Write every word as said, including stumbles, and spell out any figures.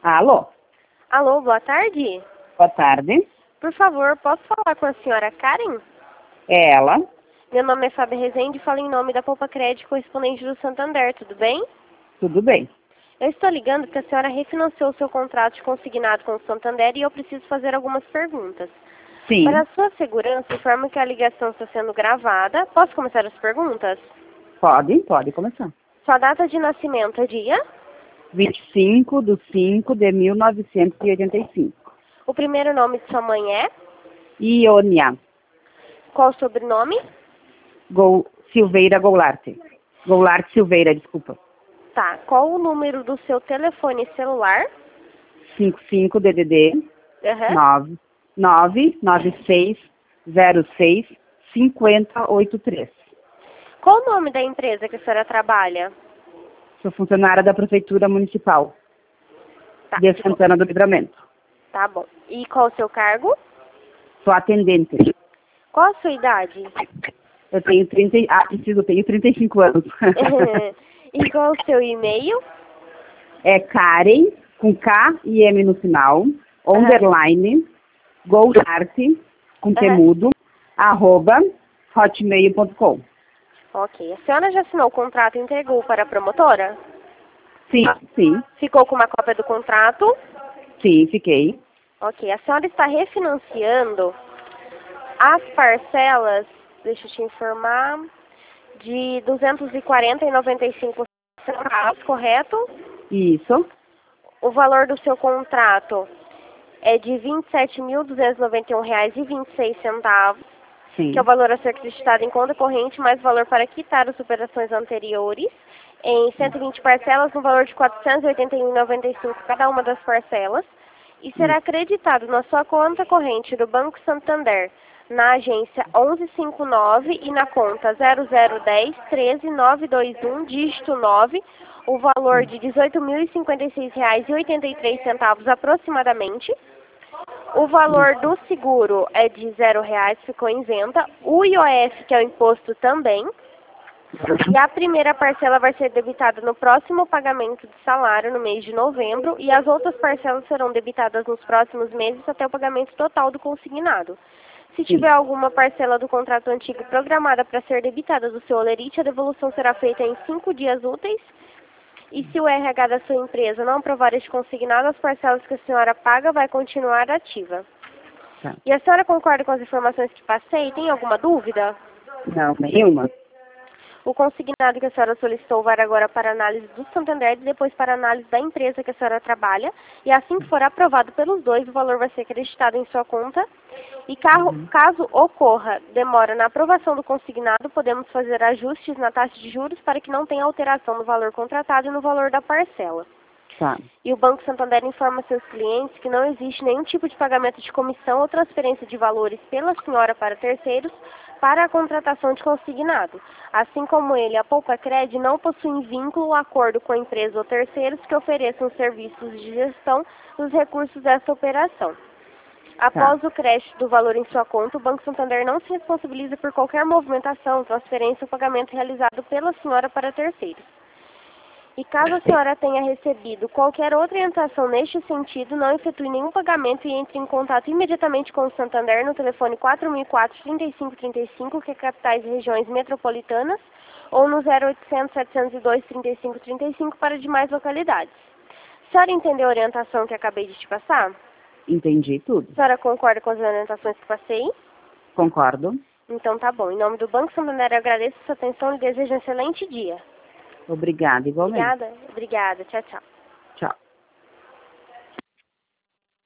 Alô? Alô, boa tarde. Boa tarde. Por favor, posso falar com a senhora Karen? É ela? Meu nome é Fábio Rezende e falo em nome da Poupa Crédito, correspondente do Santander, tudo bem? Tudo bem. Eu estou ligando porque a senhora refinanciou o seu contrato de consignado com o Santander e eu preciso fazer algumas perguntas. Sim. Para a sua segurança, informo que a ligação está sendo gravada. Posso começar as perguntas? Pode, pode começar. Sua data de nascimento é dia? vinte e cinco de cinco de mil novecentos e oitenta e cinco. O primeiro nome de sua mãe é? Iônia. Qual o sobrenome? Gol... Silveira Goulart. Goulart Silveira, desculpa. Tá. Qual o número do seu telefone celular? cinco cinco D D D Uhum. nove nove nove seis zero seis cinco zero oito três. Qual o nome da empresa que a senhora trabalha? Sou funcionária da Prefeitura Municipal Tá, de ficou. Santana do Livramento. Tá bom. E qual o seu cargo? Sou atendente. Qual a sua idade? Eu tenho trinta e- ah, preciso, eu tenho trinta e cinco anos. E qual o seu e-mail? É Karen, com K e M no final, underline, Goulart, com temudo, arroba, hotmail ponto com. Ok. A senhora já assinou o contrato e entregou para a promotora? Sim, sim, Ficou com uma cópia do contrato? sim, fiquei. Ok. A senhora está refinanciando as parcelas, deixa eu te informar, de duzentos e quarenta reais e noventa e cinco centavos, correto? Isso, O valor do seu contrato é de vinte e sete mil duzentos e noventa e um reais e vinte e seis centavos, sim. que é o valor a ser acreditado em conta corrente, mais o valor para quitar as operações anteriores, em cento e vinte parcelas, no valor de quatrocentos e oitenta e um reais e noventa e cinco centavos cada uma das parcelas, e será acreditado na sua conta corrente do Banco Santander, na agência onze cinquenta e nove e na conta zero zero um zero um três nove dois um, dígito nove, o valor de dezoito mil e cinquenta e seis reais e oitenta e três centavos aproximadamente. O valor do seguro é de zero reais, ficou isenta. O I O F, que é o imposto, também. E a primeira parcela vai ser debitada no próximo pagamento de salário, no mês de novembro, e as outras parcelas serão debitadas nos próximos meses até o pagamento total do consignado. Se tiver alguma parcela do contrato antigo programada para ser debitada do seu holerite, a devolução será feita em cinco dias úteis. E se o R H da sua empresa não aprovar este consignado, as parcelas que a senhora paga vai continuar ativa. Tá. E a senhora concorda com as informações que passei? Tem alguma dúvida? Não, nenhuma. O consignado que a senhora solicitou vai agora para análise do Santander e depois para análise da empresa que a senhora trabalha. E assim que for aprovado pelos dois, o valor vai ser acreditado em sua conta. E carro, caso ocorra demora na aprovação do consignado, podemos fazer ajustes na taxa de juros para que não tenha alteração no valor contratado e no valor da parcela. Tá. E o Banco Santander informa seus clientes que não existe nenhum tipo de pagamento de comissão ou transferência de valores pela senhora para terceiros para a contratação de consignado. Assim como ele, a Poupa Cred não possui vínculo ou acordo com a empresa ou terceiros que ofereçam serviços de gestão dos recursos dessa operação. Após o crédito do valor em sua conta, o Banco Santander não se responsabiliza por qualquer movimentação, transferência ou pagamento realizado pela senhora para terceiros. E caso a senhora tenha recebido qualquer outra orientação neste sentido, não efetue nenhum pagamento e entre em contato imediatamente com o Santander no telefone quatro mil e quatro, trinta e cinco trinta e cinco, que é capitais e regiões metropolitanas, ou no zero oitocentos, setecentos e dois, trinta e cinco trinta e cinco para demais localidades. A senhora entendeu a orientação que acabei de te passar? Entendi tudo. A senhora concorda com as orientações que passei? Concordo. Então tá bom. Em nome do Banco Santander, eu agradeço a sua atenção e desejo um excelente dia. Obrigada, igualmente. Obrigada. Obrigada. Tchau, tchau. Tchau.